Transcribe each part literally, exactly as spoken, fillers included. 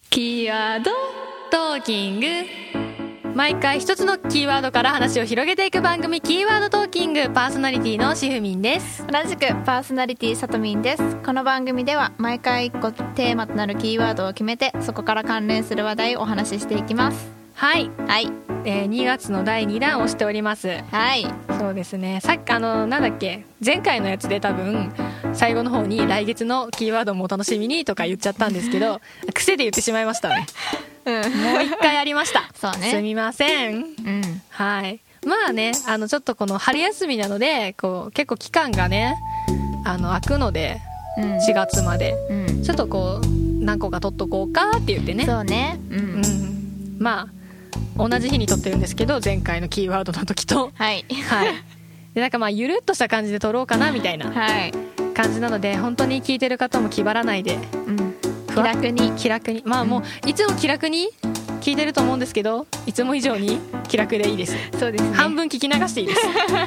キーワードトーキング。毎回一つのキーワードから話を広げていく番組、キーワードトーキング。パーソナリティのしふみんです。 同じくパーソナリティさとみんです。この番組では毎回いっこテーマとなるキーワードを決めて、そこから関連する話題をお話ししていきます。 はいはい、 えー、にがつのだいにだんをしております。 はい、 そうですね。さっきあのなんだっけ、前回のやつで多分最後の方に来月のキーワードもお楽しみにとか言っちゃったんですけど癖で言ってしまいましたね。 うん、 もう一回やりました。 そうね、 すみません。 うん、 はい。まあね、あのちょっとこの春休みなのでこう結構期間がねあの空くので、うん、しがつまで、うん、ちょっとこう何個か取っとこうかって言ってね。 そうね、うんうん、 まあ同じ日に撮ってるんですけど、前回のキーワードの時と、 はい、 はい、でなんかまあゆるっとした感じで撮ろうかなみたいな感じなので、本当に聞いてる方も気張らないで、うん、 気楽に気楽に、まあもういつも気楽に聞いてると思うんですけど、いつも以上に気楽でいいです。 そうですね、 半分聞き流していいです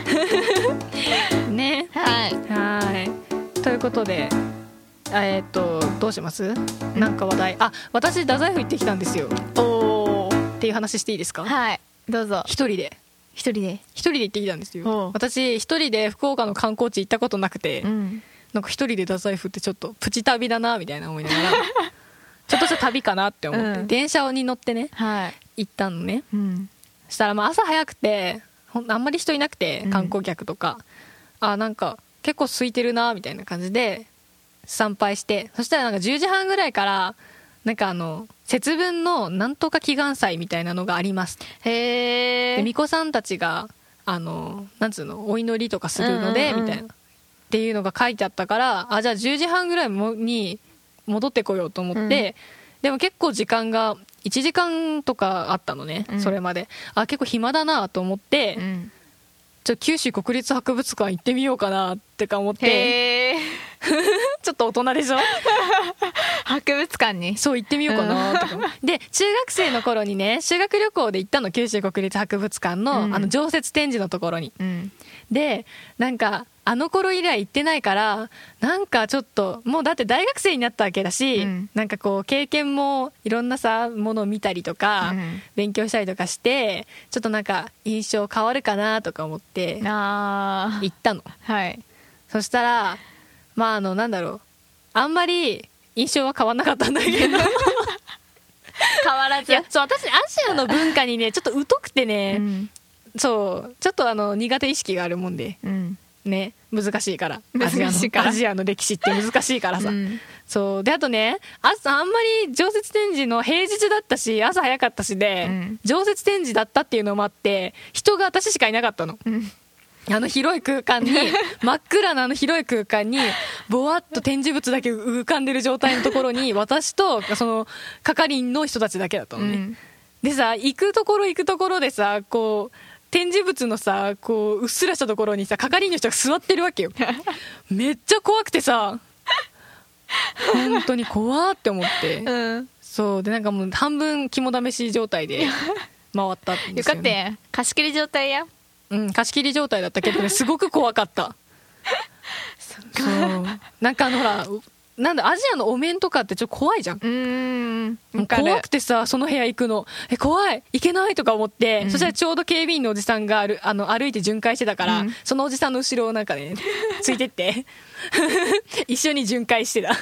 ね。 はい、 はいということで、えー、っとどうします？なんか話題、あ、私太宰府行ってきたんですよ。 おーっていう話していいですか？ はい、どうぞ。 一人で一人で一人で行ってきたんですよ。私一人で福岡の観光地行ったことなくて、うん、なんか一人で太宰府ってちょっとプチ旅だなみたいな思いながらちょっとした旅かなって思って、うん、電車に乗ってね、はい、行ったのね、うん、そしたらまあ朝早くてほんあんまり人いなくて、観光客とか、うん、あなんか結構空いてるなみたいな感じで参拝して、そしたらなんかじゅうじはんぐらいからなんかあの節分のなんとか祈願祭みたいなのがあります。 へー。 で巫女さんたちがあのなんつうのお祈りとかするので、うんうんうん、みたいなっていうのが書いてあったから、あじゃあじゅうじはんぐらいに戻ってこようと思って、うん、でも結構時間がいちじかんとかあったのね、うん、それまで。あ結構暇だなと思って、うん、ちょ九州国立博物館行ってみようかなってか思って。 へーちょっと大人でしょ博物館にそう行ってみようかなとか、うん、で中学生の頃にね修学旅行で行ったの、九州国立博物館 の,、うん、あの常設展示のところに、うん、でなんかあの頃以来行ってないから、なんかちょっともうだって大学生になったわけだし、うん、なんかこう経験もいろんなさものを見たりとか、うん、勉強したりとかしてちょっとなんか印象変わるかなとか思って行ったの。 はい。 そしたらまああのなんだろう、あんまり印象は変わんなかったんだけど変わらず。 いやそう私アジアの文化にねちょっと疎くてね、うん、そうちょっとあの苦手意識があるもんで、うん、ね難しいから難しいからアジアの、アジアの歴史って難しいからさ、うん、そうであとね朝あんまり常設展示の平日だったし朝早かったしで、うん、常設展示だったっていうのもあって人が私しかいなかったの、うん、あの広い空間に真っ暗なあの広い空間にぼわっと展示物だけ浮かんでる状態のところに私とその係員の人たちだけだったのね、うん、でさ行くところ行くところでさこう展示物のさこううっすらしたところにさ係員の人が座ってるわけよめっちゃ怖くてさ本当に怖って思って、うん、そうでなんかもう半分肝試し状態で回ったんですよね。 よかったや貸し切り状態や。 うん、貸し切り状態だったけどねすごく怖かったそっか。そうなんかあのほらなんだアジアのお面とかってちょっと怖いじゃん。うーんもう怖くてさその部屋行くのえ怖い行けないとか思って、うん、そしたらちょうど警備員のおじさんがあるあの歩いて巡回してたから、うん、そのおじさんの後ろをなんかねついてって一緒に巡回してた面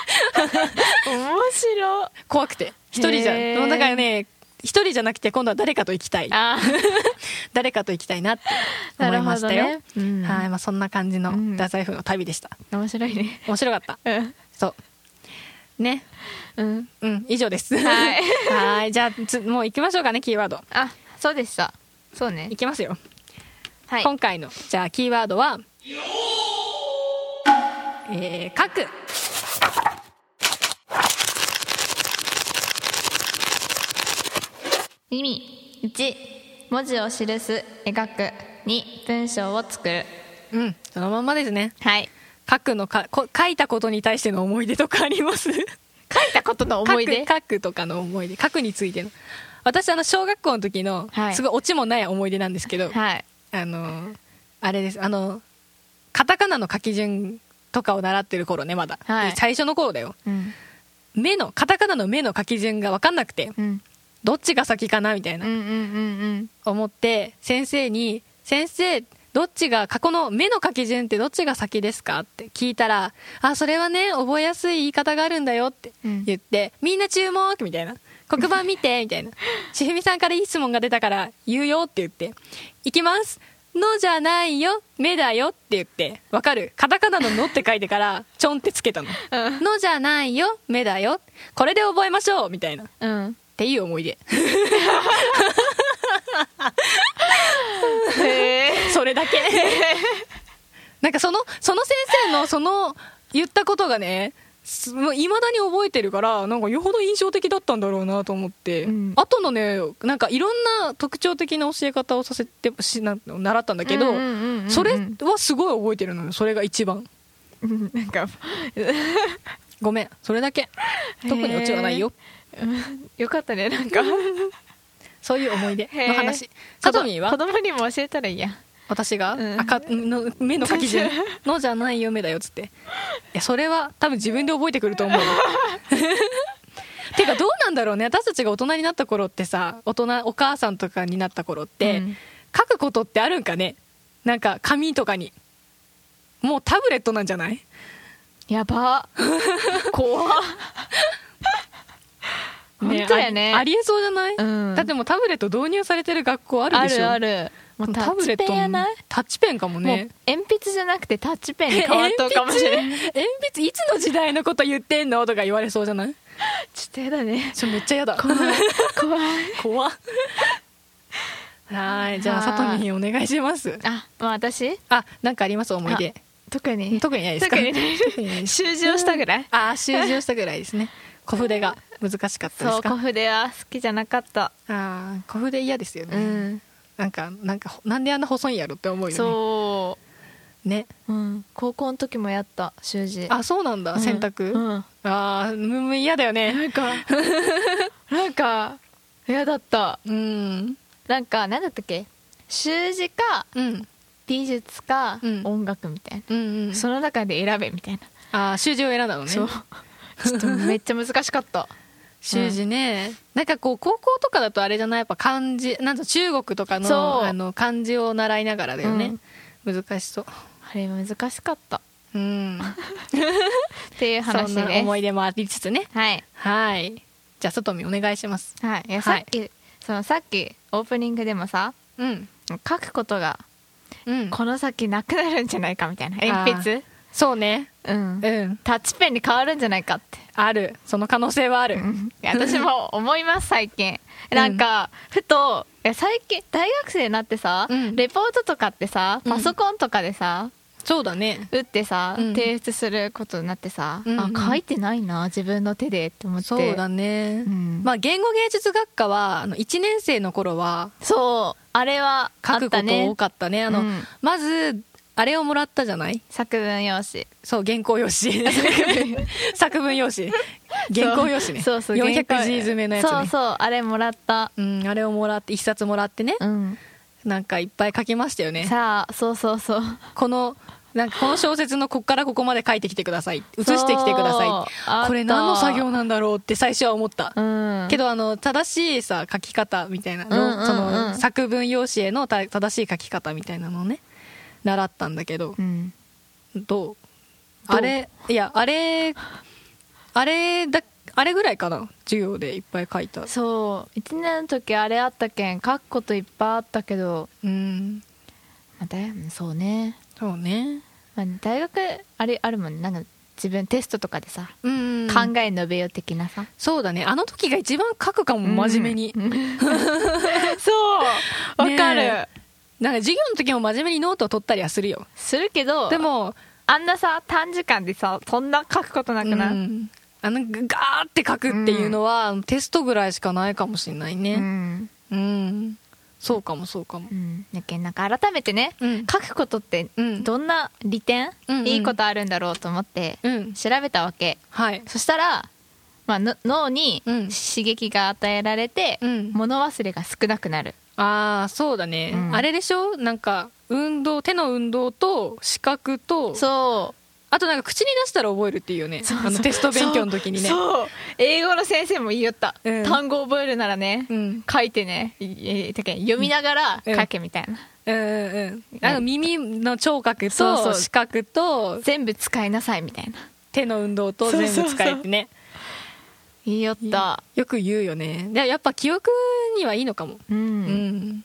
白い。 怖くて一人じゃんだからね一人じゃなくて今度は誰かと行きたい誰かと行きたいなって思いましたよ、ねうん、はい、まあ、そんな感じの太宰府の旅でした、 うん、面白いね。 面白かった、うん、そうね、うん、うん、以上ですはいはいじゃあつもう行きましょうかねキーワード。 あそうでした。そうね行きますよ、 はい、 今回のじゃあキーワードはえー、書く。 意味いち文字を記す描くに文章を作る。 うんそのまんまですね。 はい書くのかこ書いたことに対しての思い出とかあります書いたことの思い出書く、書くとかの思い出書くについての私あの小学校の時の、はい、すごいオチもない思い出なんですけど、はい、あのあれですあのカタカナの書き順とかを習ってる頃ねまだ、はい、最初の頃だよ、うん、 目のカタカナの目の書き順が分かんなくて、うん、どっちが先かなみたいな、うんうんうんうん、思って先生に先生どっちが過去の目の書き順ってどっちが先ですかって聞いたら、あそれはね覚えやすい言い方があるんだよって言って、うん、みんな注目みたいな、黒板見てみたいな、しふみさんからいい質問が出たから言うよって言って、いきますのじゃないよ目だよって言って、わかるカタカナののって書いてからちょんってつけたの、うん、のじゃないよ目だよこれで覚えましょうみたいな、うん、っていう思い出へそれだけなんかそのその先生のその言ったことがねいまだに覚えてるから、なんかよほど印象的だったんだろうなと思って、うん、あとのねなんかいろんな特徴的な教え方をさせてしな習ったんだけど、それはすごい覚えてるのよ。それが一番なんかごめんそれだけ、特にオチはないよ。 よかったね、なんかそういう思い出の話。さとみんは子供にも教えたらいいや。 私が、うん、赤の目の書き順のじゃないよ目だよっつって、いやそれは多分自分で覚えてくると思うてかどうなんだろうね、私たちが大人になった頃ってさ、大人お母さんとかになった頃って、うん、書くことってあるんかね。なんか紙とかにもうタブレットなんじゃない？ やば怖っね、本当やね、あ, ありえそうじゃない、うん、だってもうタブレット導入されてる学校あるでしょ。 あるある。もうタッチペンやない？ タッチペンかもね。 もう鉛筆じゃなくてタッチペンに変わっとうかもしれない鉛筆いつの時代のこと言ってんのとか言われそうじゃない？ ちょっとやだね。 ちょめっちゃやだ。 怖い怖い怖はい、じゃあさとみんお願いします。 あ、まあ、私あ、なんかあります思い出。 特に特にないですか？ 特にない習字をしたぐらいあ、習字をしたぐらいですね。小筆が難しかったですか？ そう、小筆は好きじゃなかった。 あ、小筆嫌ですよね、うん、なんか、なんかなんであんな細いんやろって思うよね。 そうね、 うん、高校の時もやった習字。 あ、そうなんだ、うん、選択、うん、あー、むむ嫌だよね。 なんかなんか嫌だった、うん、なんかなんだったっけ、習字か、うん、美術か、うん、音楽みたいな、うんうん、その中で選べみたいな。あ、習字を選んだのね。 そうちょっとめっちゃ難しかった習字ね、うん、なんかこう高校とかだとあれじゃない、やっぱ漢字なんと中国とか の, あの漢字を習いながらだよね、うん、難しそう。 あれ難しかった、うんっていう話です。 そんな思い出もありつつね。 はい、 はい、じゃあさとみお願いします。 はい、いやさっき、はい、そのさっきオープニングでもさ、うん、書くことが、うん、この先なくなるんじゃないかみたいな、鉛筆。 そうね、 うん、うん、タッチペンに変わるんじゃないかって。 ある、その可能性はある、うん、 いや私も思います最近。なんか、うん、ふといや最近大学生になってさ、うん、レポートとかってさパソコンとかでさ、 うん、そうだね、 打ってさ、うん、提出することになってさ、うんうん、あ書いてないな自分の手でって思って。 そうだね、うん、まあ言語芸術学科はあのいちねん生の頃はそうあれは書くこと多かったね。あの、うん、まずあれをもらったじゃない、 作文用紙。 そう、原稿用紙作文用紙原稿用紙ね。そうそう、よんひゃくじ詰めのやつね。 そうそう、あれもらった、 うん、あれをもらっていっさつもらってね、うん、なんかいっぱい書きましたよね。 さあ、そうそうそう、 このなんかこの小説のこっからここまで書いてきてください、写してきてください、これ何の作業なんだろうって最初は思った、うん、けどあの正しいさ書き方みたいなの、うんうんうん、その作文用紙へのた正しい書き方みたいなのをね習ったんだけど、うん、どうあれ、いやあれあれだあれぐらいかな、授業でいっぱい書いた。 そういちねんの時あれあったけん書くこといっぱいあったけど、うん、まあ、そうねそうね、 まあ、大学あれあるもんね、なんか自分テストとかでさ、うんうん、考え述べよ的なさ。 そうだね、あの時が一番書くかも、真面目に、うん、 そうわかる、ね、 なんか授業の時も真面目にノートを取ったりはするよ。 するけど、 でもあんなさ短時間でさそんな書くことなくない、うん、 あのガーって書くっていうのは、うん、テストぐらいしかないかもしれないね。うん、うん、そうかもそうかも、うん、 だけどなんか改めてね、うん、書くことってどんな利点、うん、いいことあるんだろうと思って調べたわけ、うん、はい、そしたら、まあ、の脳に刺激が与えられて、うん、物忘れが少なくなる。 ああ、そうだね、うん、あれでしょ、なんか運動、手の運動と視覚と、 そうあとなんか口に出したら覚えるっていうよね。そうそう、あのテスト勉強の時にね。 そう、英語の先生も言いよった、うん、単語覚えるならね、うん、書いてね、読みながら書けみたいな、 うんうんうん、あの耳の聴覚と視覚と全部使いなさいみたいな、 手の運動と全部使えてね、 言いよった。 よく言うよね。でやっぱ記憶にはいいのかも。うん、うん、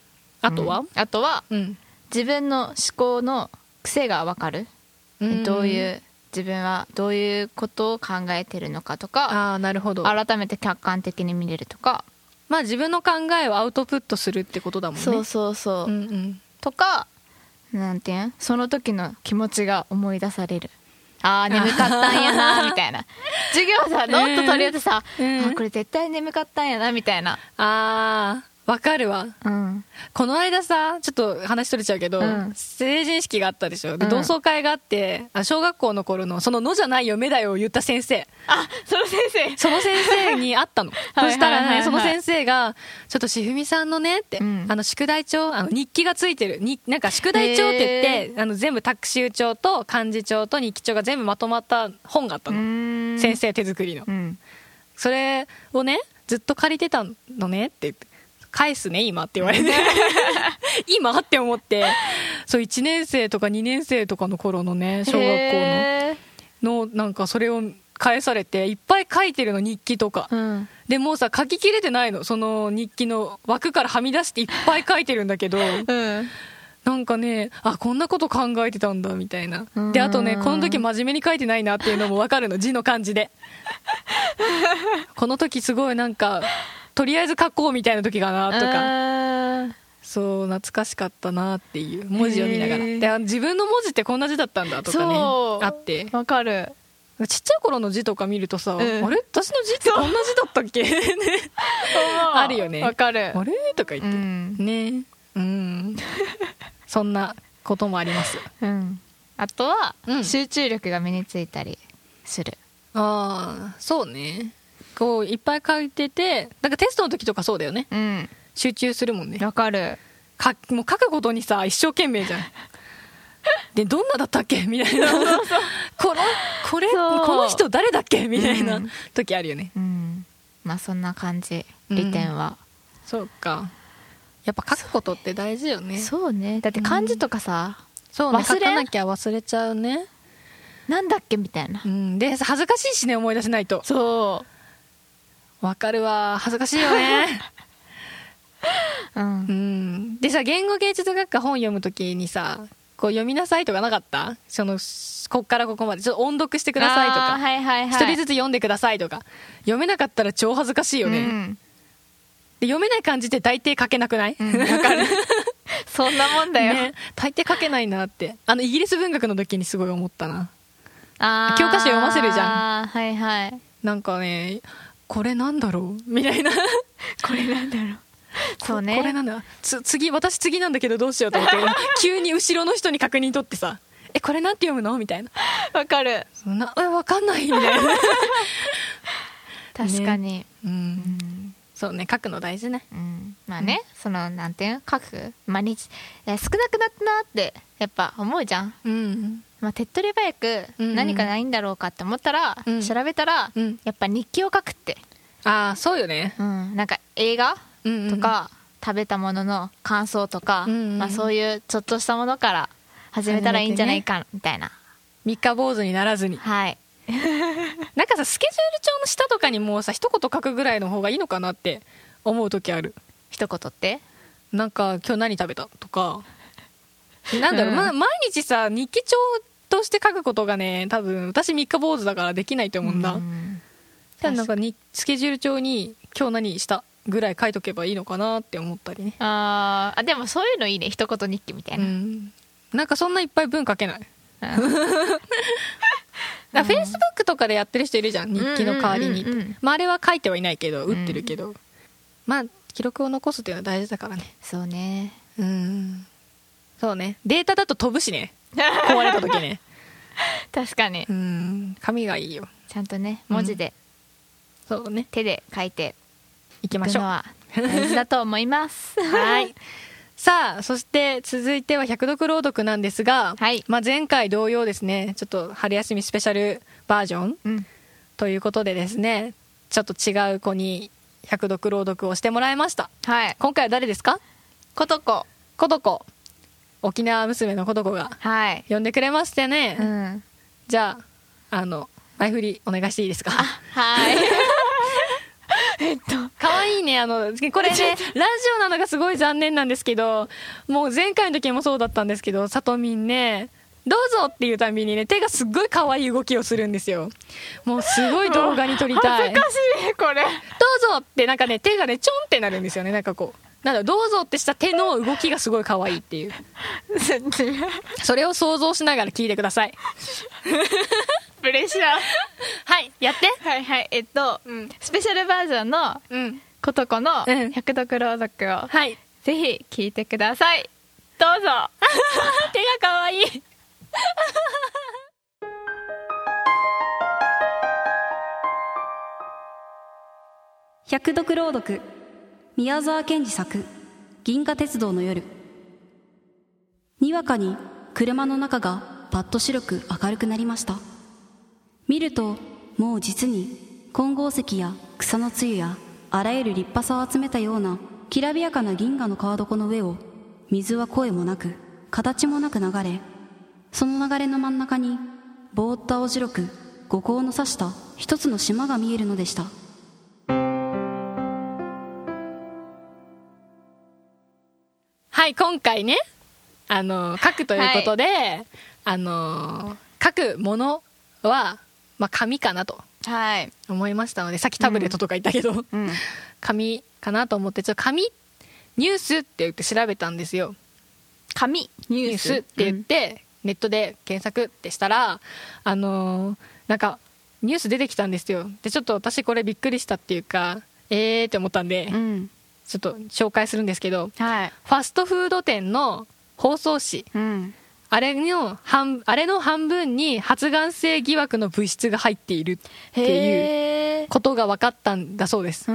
あとは、 うん、あとは、うん、自分の思考の癖が分かる、うん、どういう自分はどういうことを考えてるのかとか、 あ、なるほど、 改めて客観的に見れるとか、 まあ自分の考えをアウトプットするってことだもんね。 そうそうそう、うんうん、とか、なんていうん、その時の気持ちが思い出される。あー眠かったんやなみたいな。授業さノート取り寄ってさ、うん、あこれ絶対眠かったんやなみたいな。 あーわかるわ、うん、この間さちょっと話取れちゃうけど、うん、成人式があったでしょ。で、うん、同窓会があって、あ小学校の頃のそののじゃないよ目だよを言った先生、 あその先生その先生に会ったの。そしたらねその先生がちょっとしふみさんのねって、うん、あの宿題帳、あの日記がついてるになんか宿題帳って言ってあの全部タクシー帳と漢字帳と日記帳が全部まとまった本があったの。先生手作りの、うん、それをねずっと借りてたのねって言って、返すね今って言われて今って思って、そういちねん生とかにねん生とかの頃のね小学校ののなんかそれを返されて、いっぱい書いてるの日記とか、うん、でもうさ書ききれてないの、その日記の枠からはみ出していっぱい書いてるんだけど、うん、なんかねあこんなこと考えてたんだみたいな。であとねこの時真面目に書いてないなっていうのも分かるの字の感じでこの時すごいなんかとりあえず書こうみたいな時かなとか、そう懐かしかったなっていう文字を見ながら、で自分の文字ってこんな字だったんだとかねあって、 わかる。 ちっちゃい頃の字とか見るとさ、うん、あれ私の字ってこんな字だったっけねあるよね。 わかる。 あれとか言って、うん、ねうんそんなこともあります、 うん、あとは、うん、集中力が身についたりする。 ああそうね、こういっぱい書いてて、なんかテストの時とかそうだよね、うん、集中するもんね。 わかる。 かもう書くことにさ一生懸命じゃんでどんなだったっけみたいなこのこれこの人誰だっけみたいな時あるよね、うんうん、 まあそんな感じ利点は、 うん、そうか、やっぱ書くことって大事よね。 そうね、だって漢字とかさ、うん、 そうね、書かなきゃ忘れちゃうね。 なんだっけみたいな、 うん、で恥ずかしいしね思い出せないと。そうわかるわ、恥ずかしいよねうん、うん、でさ言語芸術学科本読むときにさこう読みなさいとかなかった？そのこっからここまでちょっと音読してくださいとか、はいはいはい、一人ずつ読んでくださいとか。読めなかったら超恥ずかしいよね、うん、で読めない漢字って大抵書けなくない？わ、うん、かるそんなもんだよ、ね、 大抵書けないなって、あのイギリス文学の時にすごい思ったな。あ教科書読ませるじゃん、 はいはい、 なんかねこれなんだろうみたいなこれなんだろうそうね、 これなんだつ次私次なんだけどどうしようと思って急に後ろの人に確認取ってさえこれなんて読むのみたいな。 わかる。 なえわかんないみたいな確かに、 ね、うん、うん、そうね書くの大事ね、 うん、まあね、うん、そのなんていうの書く毎日少なくなったなってやっぱ思うじゃん、うん、まあ、手っ取り早く何かないんだろうかって思ったら、うん、調べたら、うん、やっぱ日記を書くって、 ああそうよね、 うん、なんか映画とか、うんうん、食べたものの感想とか、うんうん、まあ、そういうちょっとしたものから始めたらいいんじゃないかみたいな、 三日坊主にならずに、 はいなんかさスケジュール帳の下とかにもうさ一言書くぐらいの方がいいのかなって思う時ある。 一言ってなんか今日何食べたとかなんだろう、うん、ま、毎日さ日記帳として書くことがね多分私三日坊主だからできないと思うんだ、うん、ただなんかにスケジュール帳に今日何したぐらい書いとけばいいのかなって思ったりね。 ああでもそういうのいいね、一言日記みたいな、うん、 なんかそんないっぱい文書けないフェイスブックとかでやってる人いるじゃん、日記の代わりに、うんうんうんうん、まあ、あれは書いてはいないけど打ってるけど、うん、まあ記録を残すっていうのは大事だからね。 そうね、 うん、そうね、データだと飛ぶしね壊れた時ね確かに、 うん、紙がいいよ。 ちゃんとね文字で、 うん、そうね、 手で書いていきましょう。 いくのは大事だと思いますはいさあそして続いては百読朗読なんですが、はい、まあ、前回同様ですね、ちょっと春休みスペシャルバージョン、うん、ということでですね、ちょっと違う子に百読朗読をしてもらいました、はい、今回は誰ですか？ ことこことこ沖縄娘のことこが呼んでくれましてね、はい、うん、じゃああの前振りお願いしていいですか？ はいえっと可愛いね、あのこれねラジオなのがすごい残念なんですけど、もう前回の時もそうだったんですけど、さとみんねどうぞっていうたびにね手がすっごい可愛い動きをするんですよ。もうすごい動画に撮りたい。 恥ずかしいこれ。どうぞってなんかね手がねちょんってなるんですよね。なんかこうなんだどうぞってした手の動きがすごい可愛いっていう。それを想像しながら聞いてください。 プレッシャー。 はいやって。 はいはいえっと、うん、スペシャルバージョンの、うん、ことこの百読朗読を、はい、ぜひ聞いてください。どうぞ。 手が可愛い。 百読朗読、宮沢賢治作、銀河鉄道の夜。にわかに車の中がパッと白く明るくなりました。見るともう実に金剛石や草の露やあらゆる立派さを集めたようなきらびやかな銀河の川床の上を、水は声もなく形もなく流れ、その流れの真ん中にぼーっと青白く五光の差した一つの島が見えるのでした。 はい、今回ねあの書くということで、はい、あの書くものは、まあ、紙かなと思いましたので、さっきタブレットとか言ったけど、うん、紙かなと思って、ちょっと紙ニュースって言って調べたんですよ。 紙ニュースって言って、うん、ネットで検索ってしたら、あのー、なんかニュース出てきたんですよ。でちょっと私これびっくりしたっていうか、えーって思ったんで、うん、ちょっと紹介するんですけど、はい、ファストフード店の包装紙、うん、あれの半あれの半分に発がん性疑惑の物質が入っているっていうことが分かったんだそうです、うん、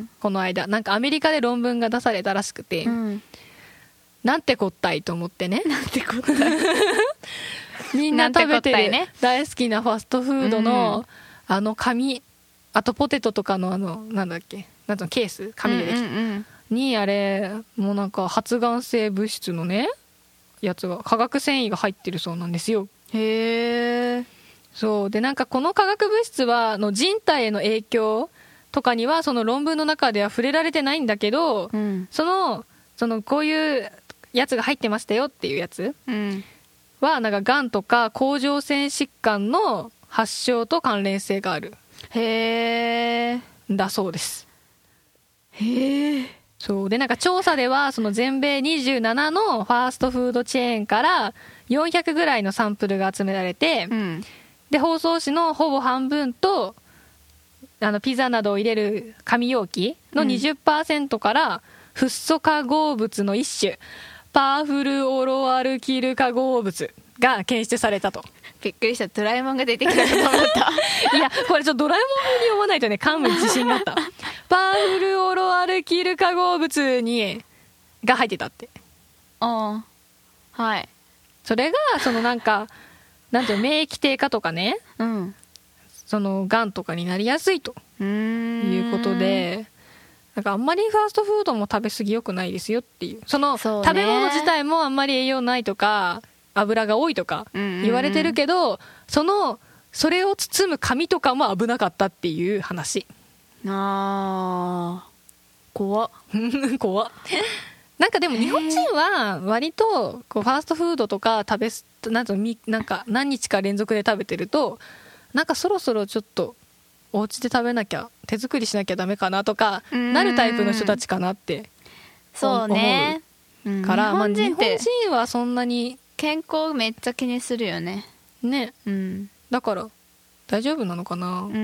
この間なんかアメリカで論文が出されたらしくて、うん、なんてこったいと思ってね。 なんてこったいみんな食べてる大好きなファストフードの、うん、あの紙、あとポテトとかのあのなんだっけ、なんのケース、紙でできた、うんうんうん、にあれもうなんか発がん性物質のねやつが、化学繊維が入ってるそうなんですよ。 へえ。 そうで、なんかこの化学物質はの人体への影響とかにはその論文の中では触れられてないんだけど、うん、そのそのこういうやつが入ってましたよっていうやつは、なんかがんとか甲状腺疾患の発症と関連性がある。 へえ。 だそうです。 へえ。 そうで、なんか調査ではその全米にじゅうななのファーストフードチェーンからよんひゃくぐらいのサンプルが集められて、うん、で包装紙のほぼ半分とあのピザなどを入れる紙容器の にじゅっパーセント からフッ素化合物の一種、パーフルオロアルキル化合物が検出されたと。 びっくりした。ドラえもんが出てきたと思ったいやこれちょっとドラえもんに読まないとね噛む自信があった。パーフルオロアルキル化合物にが入ってたって。 ああ、はい。 それがそのなんかなんていう免疫低下とかね、うん、そのがんとかになりやすいということで、なんかあんまりファーストフードも食べ過ぎ良くないですよっていう、そのそう、ね、 食べ物自体もあんまり栄養ないとか油が多いとか言われてるけど、うんうんうん、そのそれを包む紙とかも危なかったっていう話。 あー怖っ怖っなんかでも日本人は割とこうファーストフードとか食べなんとなんか何日か連続で食べてると、なんかそろそろちょっとお家で食べなきゃ、手作りしなきゃダメかなとかなるタイプの人たちかなってそうね思うから、まあ、日本人はそんなに健康めっちゃ気にするよね。 ね、うん、だから大丈夫なのかな、うん、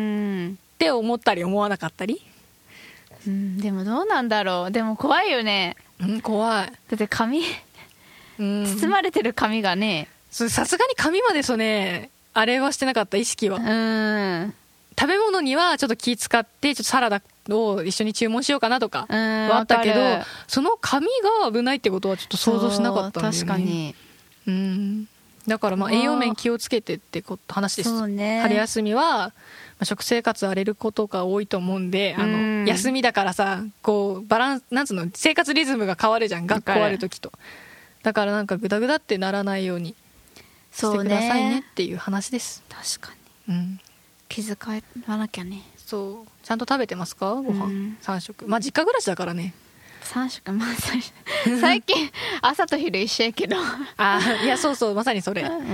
って思ったり思わなかったり、 うん、でもどうなんだろう。でも怖いよね。 うん、怖い。 だって紙、うん、包まれてる紙がね、 さすがに紙までそうね、あれはしてなかった、意識は。うん、食べ物にはちょっと気使ってちょっとサラダを一緒に注文しようかなとかはあったけど、その紙が危ないってことはちょっと想像しなかったんだよね。 確かに、 うん、だからまあ栄養面気をつけてってこと話です。 そうね、 春休みは食生活荒れることが多いと思うんで、あの休みだからさ、こうバランスなんつうの、生活リズムが変わるじゃん、学校ある時と。だからなんかグダグダってならないようにしてくださいねっていう話です。 確かに、うん、 気遣わなきゃね。 そう、ちゃんと食べてますか、ご飯、うん、さん食。まあ実家暮らしだからね、 さん食、まあ最近朝と昼一緒やけどあ、いやそうそう、まさにそれ、 うん、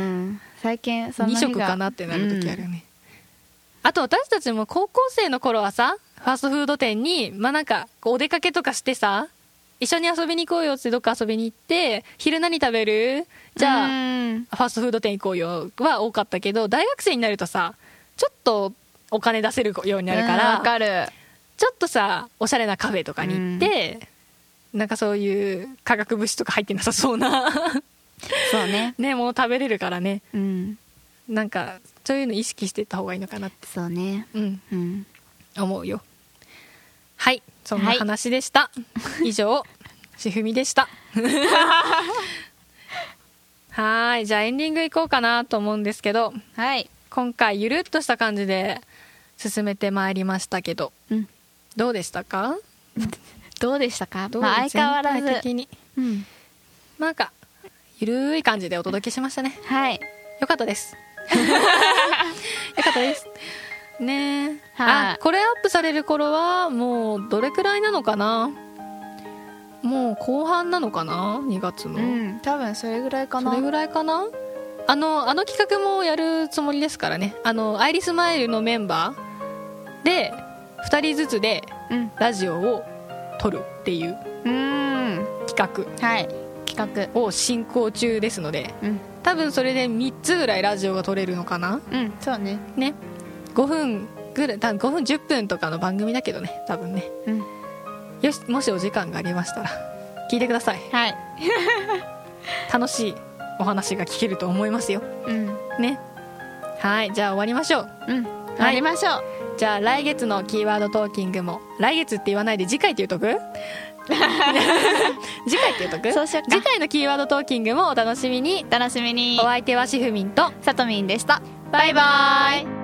最近その日がに食かなってなる時あるよね、うん、あと私たちも高校生の頃はさ、ファーストフード店にまあなんかお出かけとかしてさ、一緒に遊びに行こうよってどっか遊びに行って、昼何食べる、じゃあファーストフード店行こうよは多かったけど、大学生になるとさ、ちょっとお金出せるようになるから、 わかる、 ちょっとさおしゃれなカフェとかに行って、なんかそういう化学物質とか入ってなさそうなそうねね、もう食べれるからね、 うん、なんかそういうの意識していった方がいいのかなって、 そうね、うんうん、 思うよ。はい、そんな話でした、はい、以上しふみでしたはい、じゃあエンディングいこうかなと思うんですけど、 はい、 今回ゆるっとした感じで進めてまいりましたけど、うん、どうでしたかどうでしたか、まあ、相変わらず全体的に、うん、なんかゆるい感じでお届けしましたね。 はい、 よかったですよかったですね。え、はい、あ、これアップされる頃はもうどれくらいなのかな、もう後半なのかな、にがつの、うん、 多分それぐらいかな、 それぐらいかな。あのあの企画もやるつもりですからね。あのアイリスマイルのメンバーでふたりずつでラジオを撮るっていう企画、 うん、はい、企画を進行中ですので、うん、多分それでみっつぐらいラジオが撮れるのかな。 うん、そうね。 ね、ごふんぐらい、多分ごふんじゅっぷんとかの番組だけどね、多分ね、うん、よし、もしお時間がありましたら聞いてください。 はい楽しいお話が聞けると思いますよ、うん、ね。はい、じゃあ終わりましょう。 うん、終わりましょう、はい、 じゃあ来月のキーワードトーキングも、来月って言わないで次回って言うとく次回って言うとく、 そうしようか。 次回のキーワードトーキングもお楽しみに。 楽しみに。 お相手はしふみんとさとみんでした。 バイバイ。